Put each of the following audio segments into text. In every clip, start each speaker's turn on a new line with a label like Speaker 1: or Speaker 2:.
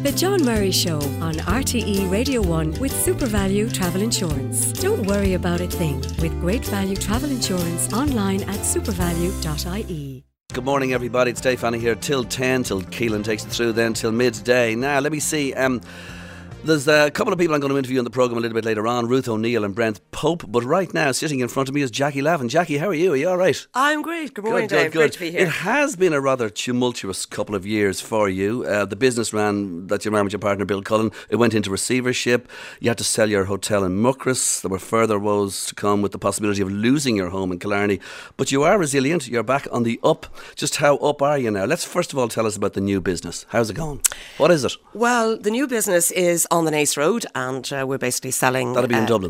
Speaker 1: The John Murray Show on RTE Radio 1 with SuperValue Travel Insurance. Don't worry about a thing with Great Value Travel Insurance online at supervalue.ie.
Speaker 2: Good morning, everybody. It's Dave Fanny here till 10, till Keelan takes it through then till midday. Now, let me see. There's a couple of people I'm going to interview on the programme a little bit later on, Ruth O'Neill and Brent Pope. But right now, sitting in front of me is Jackie Lavin. Jackie, how are you? Are you all right?
Speaker 3: I'm great. Good morning, Dave. Great to be here.
Speaker 2: It has been a rather tumultuous couple of years for you. The business that you ran with your partner, Bill Cullen, it went into receivership. You had to sell your hotel in Muckross. There were further woes to come with the possibility of losing your home in Killarney. But you are resilient. You're back on the up. Just how up are you now? Let's first of all tell us about the new business. How's it going? What is it?
Speaker 3: Well, the new business is on the Naas Road, and we're basically selling...
Speaker 2: That'll be in Dublin.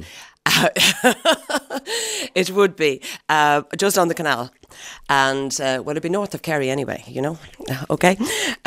Speaker 3: It would be just on the canal, and it'd be north of Kerry anyway, you know. Okay.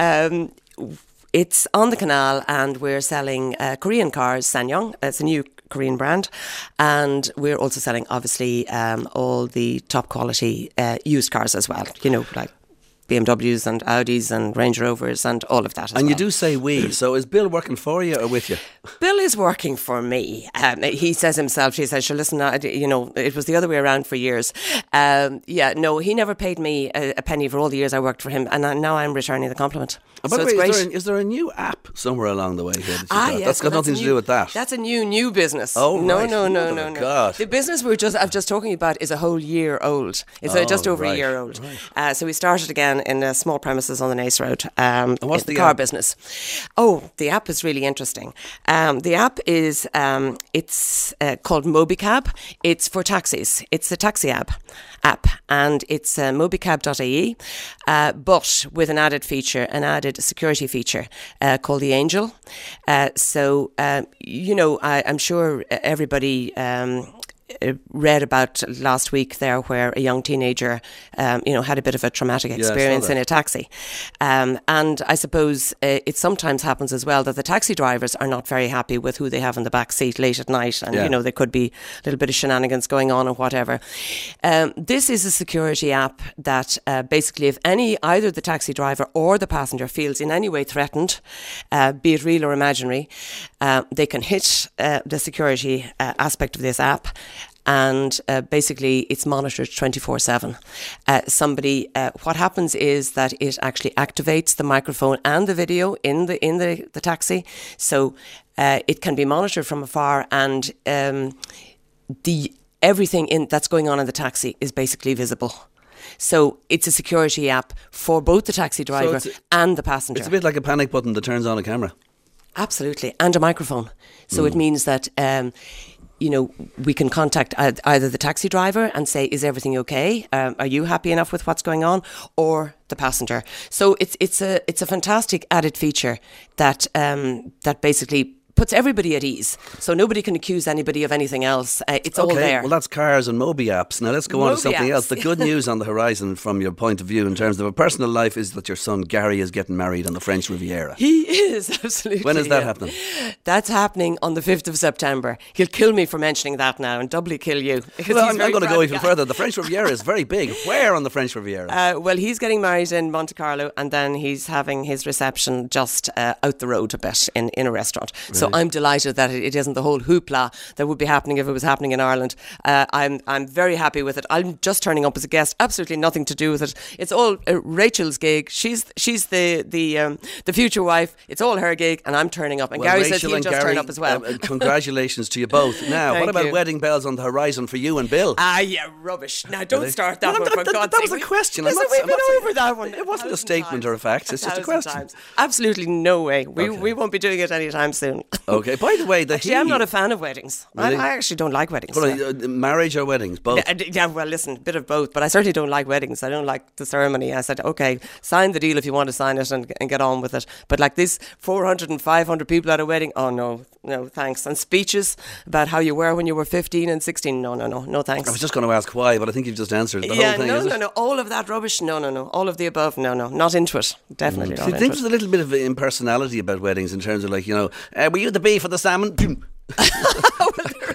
Speaker 3: It's on the canal, and we're selling Korean cars, Sanyong. It's a new Korean brand, and we're also selling obviously all the top quality used cars as well, you know, like BMWs and Audis and Range Rovers and all of that as well.
Speaker 2: And you do say we, so is Bill working for you or with you?
Speaker 3: Bill is working for me. He says himself, he says, sure, listen, you know, it was the other way around for years. He never paid me a penny for all the years I worked for him, and now I'm returning the compliment.
Speaker 2: By the way, is there a new app somewhere along the way here?
Speaker 3: Yes,
Speaker 2: that's got nothing to do with that.
Speaker 3: That's a new business.
Speaker 2: Oh,
Speaker 3: no,
Speaker 2: right.
Speaker 3: No.
Speaker 2: God.
Speaker 3: The business I'm just talking about is a whole year old. It's just over a year old. Right. So we started again in small premises on the Naas Road.
Speaker 2: And what's the
Speaker 3: car
Speaker 2: app?
Speaker 3: Business? Oh, the app is really interesting. The app is it's called Mobicab. It's for taxis. It's a taxi app, and it's mobicab.ie, but with an added security feature called the Angel. I'm sure everybody read about last week there where a young teenager had a bit of a traumatic experience in a taxi, and I suppose it sometimes happens as well that the taxi drivers are not very happy with who they have in the back seat late at night, and there could be a little bit of shenanigans going on or whatever. This is a security app that basically if either the taxi driver or the passenger feels in any way threatened, be it real or imaginary, they can hit the security aspect of this app. And basically it's monitored 24/7. What happens is that it actually activates the microphone and the video in the taxi, so it can be monitored from afar, and everything that's going on in the taxi is basically visible. So it's a security app for both the taxi driver and the passenger.
Speaker 2: It's a bit like a panic button that turns on a camera.
Speaker 3: Absolutely, and a microphone. So it means that we can contact either the taxi driver and say, is everything okay? Are you happy enough with what's going on? Or the passenger. So it's a fantastic added feature that basically puts everybody at ease. So nobody can accuse anybody of anything else. It's all there.
Speaker 2: Well, that's cars and Mobi apps. Now let's go on to something else. The good news on the horizon from your point of view in terms of a personal life is that your son Gary is getting married on the French Riviera.
Speaker 3: He is, absolutely.
Speaker 2: When is that happening?
Speaker 3: That's happening on the 5th of September. He'll kill me for mentioning that now and doubly kill you.
Speaker 2: Well, I'm going to go even further. The French Riviera is very big. Where on the French Riviera?
Speaker 3: Well, he's getting married in Monte Carlo, and then he's having his reception just out the road a bit in a restaurant. Right. So I'm delighted that it isn't the whole hoopla that would be happening if it was happening in Ireland. I'm very happy with it. I'm just turning up as a guest. Absolutely nothing to do with it. It's all Rachel's gig. She's the future wife. It's all her gig, and I'm turning up. And Gary says he'll just turn up as well.
Speaker 2: Congratulations to you both. Now, what about wedding bells on the horizon for you and Bill?
Speaker 3: Rubbish. Now, don't start that one.
Speaker 2: That was a question.
Speaker 3: Listen, we've been over that one.
Speaker 2: It wasn't a statement or a fact. It's just a question.
Speaker 3: Times. Absolutely no way. We won't be doing it anytime soon.
Speaker 2: Okay. By the way,
Speaker 3: I'm not a fan of weddings. Really? I actually don't like weddings.
Speaker 2: Marriage or weddings? Both?
Speaker 3: Yeah, well, listen, a bit of both. But I certainly don't like weddings. I don't like the ceremony. I said, okay, sign the deal if you want to sign it and get on with it. But like this 400 and 500 people at a wedding, oh no, thanks. And speeches about how you were when you were 15 and 16, no thanks.
Speaker 2: I was just going to ask why, but I think you've just answered the whole thing.
Speaker 3: No, all of that rubbish, no. All of the above, no, not into it. Definitely not into it.
Speaker 2: I think there's a little bit of impersonality about weddings in terms of were you the beef or the salmon?
Speaker 3: Well,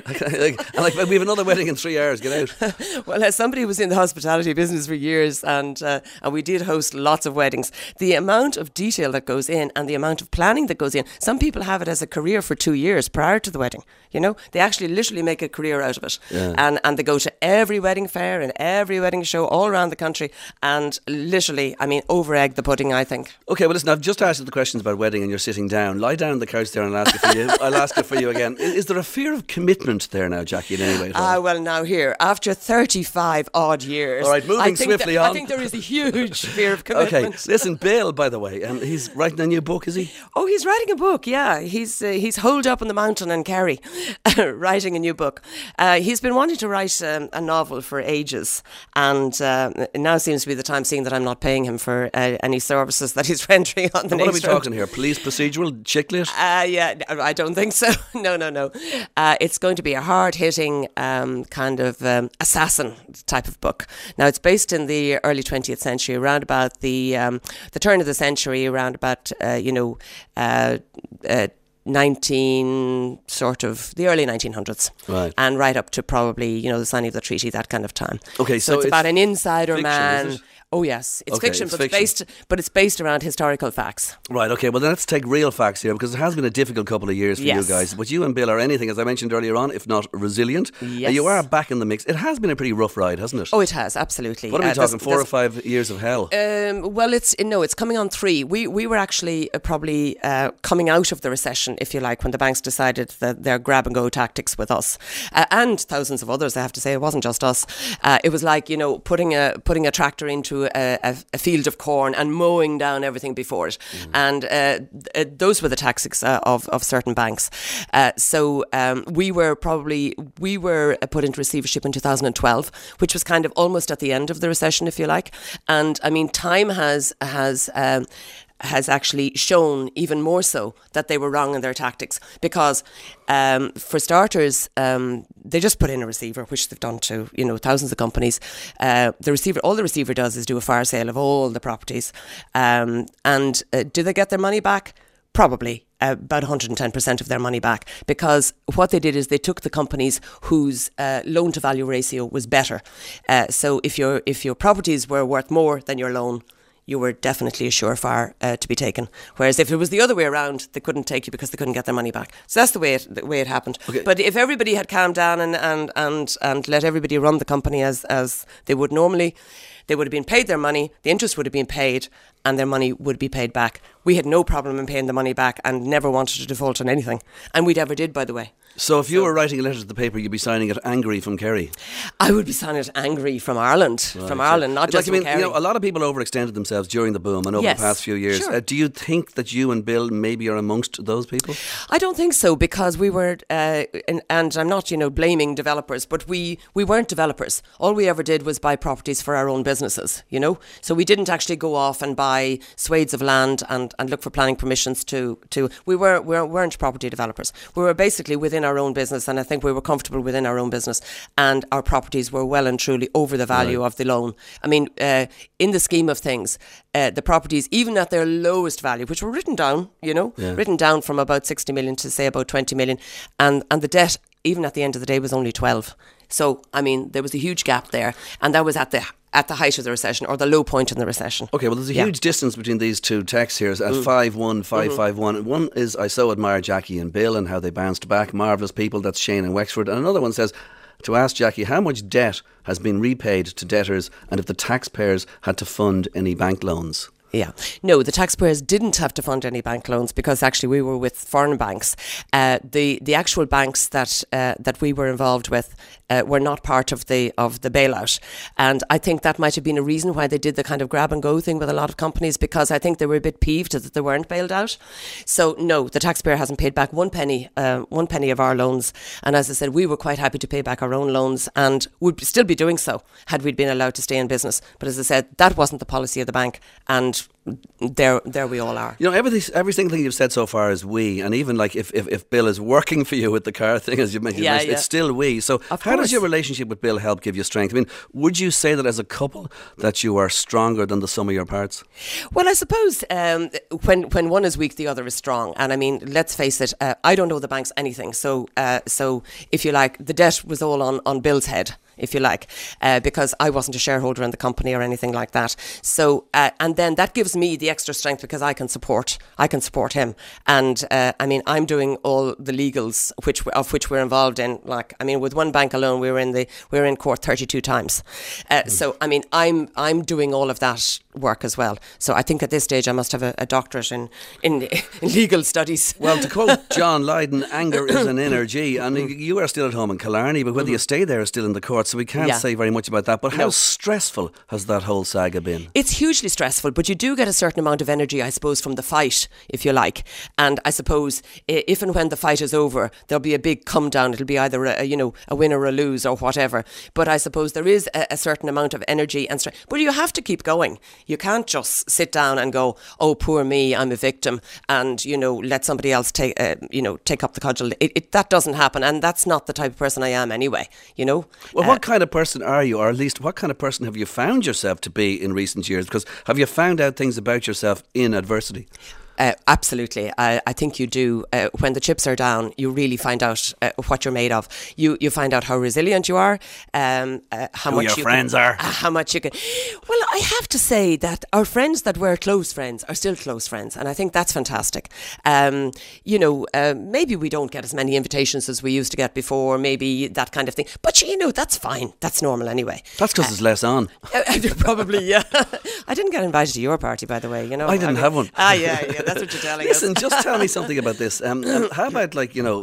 Speaker 2: like we have another wedding in 3 hours. Get out.
Speaker 3: Well, as somebody who was in the hospitality business for years, and we did host lots of weddings, the amount of detail that goes in and the amount of planning that goes in. Some people have it as a career for 2 years prior to the wedding. You know, they actually literally make a career out of it, and they go to every wedding fair and every wedding show all around the country, and literally, I mean, over egg the pudding, I think.
Speaker 2: Okay, well listen, I've just asked you the questions about wedding and you're sitting down. Lie down on the couch there and I'll ask it for you. I'll ask it for you again. Is there a fear of commitment there now, Jackie, in any way at all?
Speaker 3: Well, now here, after 35 odd years,
Speaker 2: all right, moving swiftly on.
Speaker 3: I think there is a huge fear of commitment.
Speaker 2: Okay, listen, Bill, by the way, he's writing a new book, is he?
Speaker 3: Oh, he's writing a book, yeah. He's holed up on the mountain in Kerry, writing a new book. He's been wanting to write a novel for ages, and it now seems to be the time, seeing that I'm not paying him for any services that he's rendering on the
Speaker 2: What are we
Speaker 3: next road.
Speaker 2: talking here? Police procedural? Chick lit?
Speaker 3: Yeah, I don't think so. No. It's going to be a hard-hitting kind of assassin type of book. Now, it's based in the early 20th century, around about the turn of the century, around about, 19 sort of the early 1900s,
Speaker 2: right,
Speaker 3: and right up to probably the signing of the treaty, that kind of time.
Speaker 2: Okay,
Speaker 3: so it's about an insider
Speaker 2: fiction,
Speaker 3: man.
Speaker 2: is it?
Speaker 3: Oh yes, it's
Speaker 2: okay,
Speaker 3: fiction, but it's based around historical facts.
Speaker 2: Right, okay, well then let's take real facts here, because it has been a difficult couple of years for you guys. But you and Bill are anything, as I mentioned earlier on, if not resilient.
Speaker 3: Yes.
Speaker 2: You are back in the mix. It has been a pretty rough ride, hasn't it?
Speaker 3: Oh, it has, absolutely.
Speaker 2: What are we talking, 4 or 5 years of hell?
Speaker 3: Well, it's coming on 3. We were actually probably coming out of the recession, if you like, when the banks decided that their grab and go tactics with us, and thousands of others, I have to say. It wasn't just us. It was like, putting a tractor into a field of corn and mowing down everything before it. And those were the tactics of certain banks. So we were put into receivership in 2012, which was kind of almost at the end of the recession, if you like. And I mean, time has actually shown even more so that they were wrong in their tactics, because for starters, they just put in a receiver, which they've done to thousands of companies. All the receiver does is do a fire sale of all the properties, and do they get their money back? Probably about 110% of their money back, because what they did is they took the companies whose loan to value ratio was better. So if your properties were worth more than your loan, you were definitely a surefire to be taken. Whereas if it was the other way around, they couldn't take you because they couldn't get their money back. So that's the way it happened. Okay. But if everybody had calmed down and let everybody run the company as they would normally, they would have been paid their money, the interest would have been paid, and their money would be paid back. We had no problem in paying the money back and never wanted to default on anything. And we never did, by the way.
Speaker 2: So if you were writing a letter to the paper, you'd be signing it angry from Kerry?
Speaker 3: I would be signing it angry from Ireland. Right. From Ireland, not just from Kerry.
Speaker 2: A lot of people overextended themselves during the boom and over the past few years. Sure. Do you think that you and Bill maybe are amongst those people? I
Speaker 3: don't think so, because we were, and I'm not, blaming developers, but we weren't developers. All we ever did was buy properties for our own businesses, So we didn't actually go off and buy swathes of land and look for planning permissions to we weren't property developers. We were basically within our own business, and I think we were comfortable within our own business, and our properties were well and truly over the value of the loan. I mean, in the scheme of things, the properties, even at their lowest value, which were written down, written down from about 60 million to say about 20 million, and the debt, even at the end of the day, was only 12. So, I mean, there was a huge gap there, and that was at the height of the recession, or the low point in the recession.
Speaker 2: Okay, well, there's a huge distance between these two texts here at 51551. One is, I so admire Jackie and Bill and how they bounced back. Marvellous people. That's Shane and Wexford. And another one says, to ask Jackie how much debt has been repaid to debtors and if the taxpayers had to fund any bank loans.
Speaker 3: Yeah. No, the taxpayers didn't have to fund any bank loans, because actually we were with foreign banks. The actual banks that we were involved with were not part of the bailout, and I think that might have been a reason why they did the kind of grab and go thing with a lot of companies, because I think they were a bit peeved that they weren't bailed out. So no, the taxpayer hasn't paid back one penny of our loans, and as I said, we were quite happy to pay back our own loans, and would still be doing so had we been allowed to stay in business. But as I said, that wasn't the policy of the bank, and there we all are.
Speaker 2: You know, every single thing you've said so far is we, and even like if Bill is working for you with the car thing, as you mentioned, it's still we. So how does your relationship with Bill help give you strength? I mean, would you say that as a couple that you are stronger than the sum of your parts?
Speaker 3: Well, I suppose when one is weak, the other is strong. And I mean, let's face it, I don't owe the banks anything. So if you like, the debt was all on Bill's head, if you like, because I wasn't a shareholder in the company or anything like that. So and then that gives me the extra strength because I can support him. And I mean, I'm doing all the legals of which we're involved in. Like, I mean, with one bank alone, we were in court 32 times. So I mean, I'm doing all of that work as well. So I think at this stage I must have a doctorate in legal studies.
Speaker 2: Well, to quote John Lydon, anger is an energy, and you are still at home in Killarney, but whether you stay there is still in the court, so we can't say very much about that. But how stressful has that whole saga been?
Speaker 3: It's hugely stressful, but you do get a certain amount of energy, I suppose, from the fight, if you like. And I suppose if and when the fight is over, there'll be a big come down. It'll be either a win or a lose or whatever. But I suppose there is a certain amount of energy and stress. But you have to keep going. You can't just sit down and go, oh, poor me, I'm a victim, and let somebody else take up the cudgel. That doesn't happen, and that's not the type of person I am anyway. Well,
Speaker 2: what kind of person are you, or at least what kind of person have you found yourself to be in recent years? Because have you found out things about yourself in adversity?
Speaker 3: Absolutely. I think you do. When the chips are down, you really find out what you're made of. You find out how resilient you are, how
Speaker 2: who
Speaker 3: much
Speaker 2: your friends are.
Speaker 3: How much you can. Well, I have to say that our friends that were close friends are still close friends, and I think that's fantastic. Maybe we don't get as many invitations as we used to get before, maybe that kind of thing. But that's fine. That's normal anyway.
Speaker 2: That's because there's less on.
Speaker 3: Probably, yeah. I didn't get invited to your party, by the way.
Speaker 2: I didn't have one.
Speaker 3: Yeah. That's what you're telling
Speaker 2: us. Listen,
Speaker 3: us.
Speaker 2: just tell me something about this. How about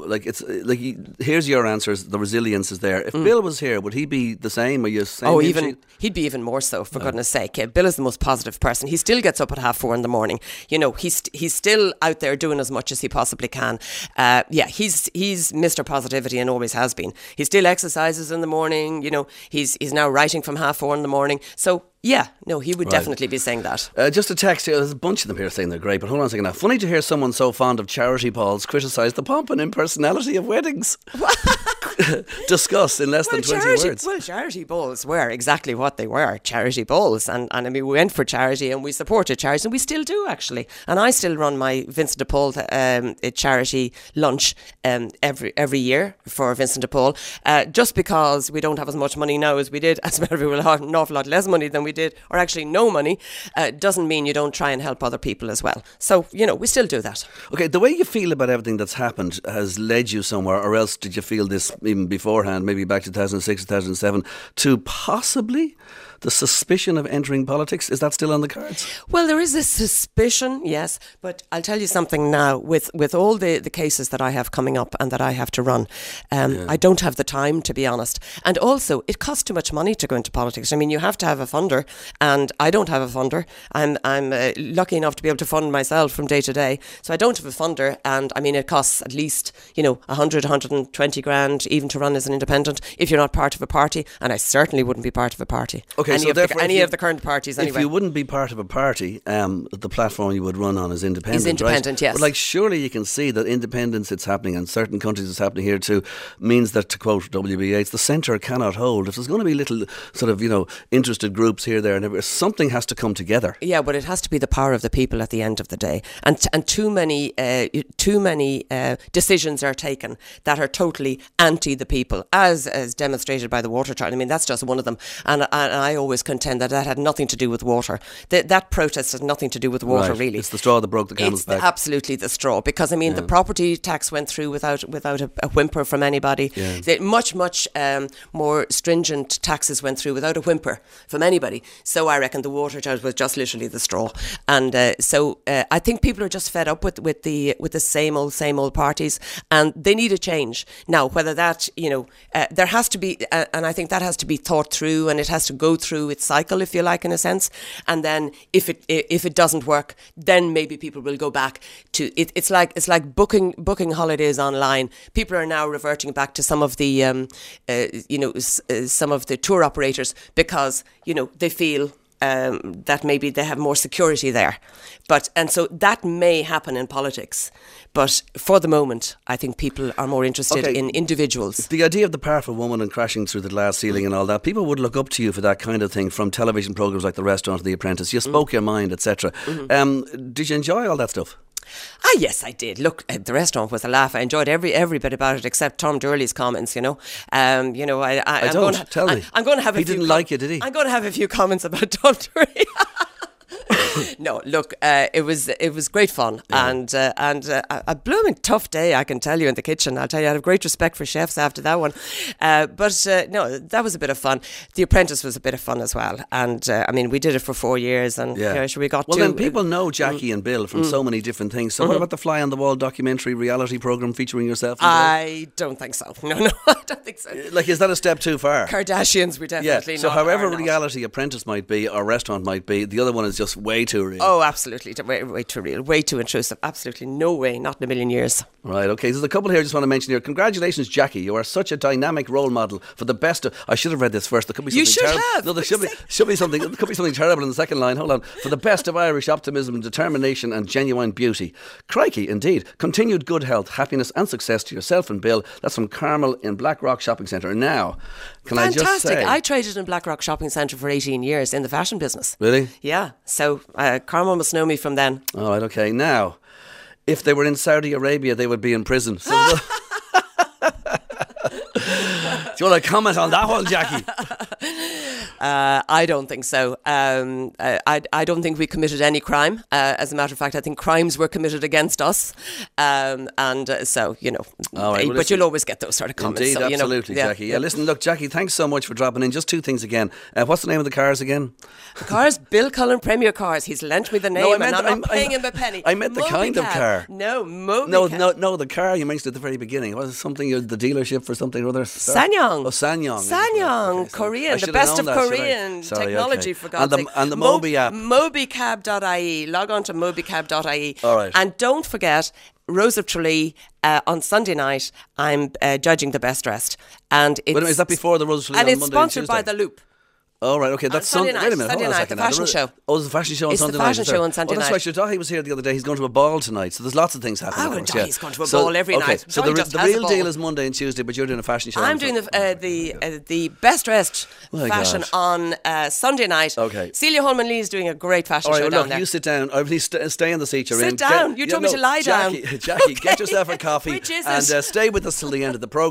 Speaker 2: here's your answers. The resilience is there. If Bill was here, would he be the same? Are you saying?
Speaker 3: He'd be even more so. For goodness' sake, Bill is the most positive person. He still gets up at 4:30 in the morning. He's still out there doing as much as he possibly can. He's Mr. Positivity and always has been. He still exercises in the morning. He's now writing from 4:30 in the morning. So. Yeah, no, he would definitely be saying that.
Speaker 2: Just a text here. There's a bunch of them here saying they're great, but hold on a second now. Funny to hear someone so fond of charity balls criticise the pomp and impersonality of weddings. Discuss in less than 20 words.
Speaker 3: Well, charity balls were exactly what they were, charity balls. And I mean, we went for charity and we supported charity, and we still do, actually. And I still run my Vincent de Paul charity lunch every year for Vincent de Paul, just because we don't have as much money now as we did. As a matter of fact, we'll have an awful lot less money than we did, or actually no money, doesn't mean you don't try and help other people as well. So, we still do that.
Speaker 2: Okay, the way you feel about everything that's happened has led you somewhere, or else did you feel this even beforehand, maybe back 2006, 2007, to possibly the suspicion of entering politics? Is that still on the cards?
Speaker 3: Well, there is a suspicion, yes, but I'll tell you something now. With all the cases that I have coming up and that I have to run, I don't have the time, to be honest. And also, it costs too much money to go into politics. I mean, you have to have a funder, and I don't have a funder. I'm lucky enough to be able to fund myself from day to day, so I don't have a funder. And I mean, it costs at least 100, 120 grand even to run as an independent if you're not part of a party, and I certainly wouldn't be part of a party.
Speaker 2: Okay,
Speaker 3: any of the current parties anyway.
Speaker 2: If you wouldn't be part of a party, the platform you would run on is independent.
Speaker 3: Is independent,
Speaker 2: right?
Speaker 3: yes.
Speaker 2: But surely you can see that independence, it's happening in certain countries, it's happening here too, means that, to quote W.B. Yeats, the centre cannot hold. If there's going to be little sort of interested groups here, there and everywhere, something has to come together.
Speaker 3: Yeah, but it has to be the power of the people at the end of the day, and too many decisions are taken that are totally anti the people, as demonstrated by the water trial. I mean, that's just one of them, and I always contend that had nothing to do with water. That protest has nothing to do with water, really.
Speaker 2: It's the straw that broke the camel's back.
Speaker 3: Absolutely the straw, because I mean, the property tax went through without a whimper from anybody. Yeah. Much more stringent taxes went through without a whimper from anybody. So I reckon the water charge was just literally the straw, and so I think people are just fed up with the same old parties, and they need a change now. Whether that there has to be, and I think that has to be thought through, and it has to go through its cycle, if you like, in a sense. And then if it doesn't work, then maybe people will go back to it. It's like booking holidays online. People are now reverting back to some of the some of the tour operators, because they feel that maybe they have more security there. And so that may happen in politics. But for the moment, I think people are more interested in individuals.
Speaker 2: The idea of the powerful woman and crashing through the glass ceiling and all that, people would look up to you for that kind of thing from television programmes like The Restaurant or The Apprentice. You spoke your mind, etc. Did you enjoy all that stuff?
Speaker 3: Yes, I did. Look, The Restaurant was a laugh. I enjoyed every bit about it, except Tom Durley's comments. Tell me. I'm going to have.
Speaker 2: He didn't like it, did he?
Speaker 3: I'm going to have a few comments about Tom Durley. No, look, it was great fun, and a blooming tough day, I can tell you, in the kitchen. I'll tell you, I have great respect for chefs after that one. No, that was a bit of fun. The Apprentice was a bit of fun as well, and we did it for 4 years, and we got.
Speaker 2: Well, then people know Jackie and Bill from so many different things. So what about the Fly on the Wall documentary reality program featuring yourself?
Speaker 3: I don't think so. No, I don't think so.
Speaker 2: Like, is that a step too far?
Speaker 3: Kardashians, we definitely
Speaker 2: So however reality Apprentice might be or Restaurant might be, the other one is just way too real.
Speaker 3: Oh, absolutely. Way too real. Way too intrusive. Absolutely no way. Not in a million years.
Speaker 2: Right, okay. There's a couple here I just want to mention here. Congratulations, Jackie. You are such a dynamic role model for the best of... I should have read this first. There could be something terrible.
Speaker 3: You should have.
Speaker 2: No, there should be something... There could be something terrible in the second line. Hold on. For the best of Irish optimism, determination and genuine beauty. Crikey, indeed. Continued good health, happiness and success to yourself and Bill. That's from Carmel in Blackrock Shopping Centre. Now, can
Speaker 3: Fantastic.
Speaker 2: I just say...
Speaker 3: I traded in Blackrock Shopping Centre for 18 years in the fashion business.
Speaker 2: Really?
Speaker 3: Yeah. So Carmel must know me from then.
Speaker 2: All right, okay. Now, if they were in Saudi Arabia, they would be in prison. So do you want to comment on that one, Jackie?
Speaker 3: I don't think so. I don't think we committed any crime. As a matter of fact, I think crimes were committed against us. So,
Speaker 2: all right,
Speaker 3: but you'll always get those sort of comments.
Speaker 2: Indeed,
Speaker 3: so,
Speaker 2: absolutely, Jackie. Yeah, listen, look, Jackie, thanks so much for dropping in. Just 2 things again. What's the name of the cars again?
Speaker 3: The cars, Bill Cullen Premier Cars. He's lent me the name and I'm not paying him a penny.
Speaker 2: I meant the kind of car.
Speaker 3: No,
Speaker 2: the car you mentioned at the very beginning. Was it something, the dealership for something or other?
Speaker 3: SsangYong.
Speaker 2: Oh, SsangYong.
Speaker 3: SsangYong, okay, Korean, the best of Korean technology, for God's sake.
Speaker 2: And the Moby app.
Speaker 3: Mobicab.ie. Log on to mobicab.ie.
Speaker 2: All right.
Speaker 3: And don't forget, Rose of Tralee, on Sunday night, I'm judging the best dressed. And
Speaker 2: is that before the Rose of Tralee on Monday and Tuesday?
Speaker 3: And it's sponsored by The Loop.
Speaker 2: Oh, right, okay. That's
Speaker 3: Sunday night.
Speaker 2: Wait a minute,
Speaker 3: Sunday night, the fashion show.
Speaker 2: Oh, there's a fashion show on Sunday night.
Speaker 3: It's the fashion show on Sunday night.
Speaker 2: Oh, that's right. He was here the other day. He's going to a ball tonight. So there's lots of things happening.
Speaker 3: I would die. He's going to a ball every night.
Speaker 2: So the real deal is Monday and Tuesday, but you're doing a fashion show.
Speaker 3: I'm doing the best dressed fashion on Sunday night.
Speaker 2: Okay.
Speaker 3: Celia Holman Lee is doing a great fashion show down there.
Speaker 2: You sit down. Or please stay in the seat you're in.
Speaker 3: Sit down. You told me to lie down.
Speaker 2: Jackie, get yourself a coffee.
Speaker 3: Which is
Speaker 2: and stay with us till the end of the programme.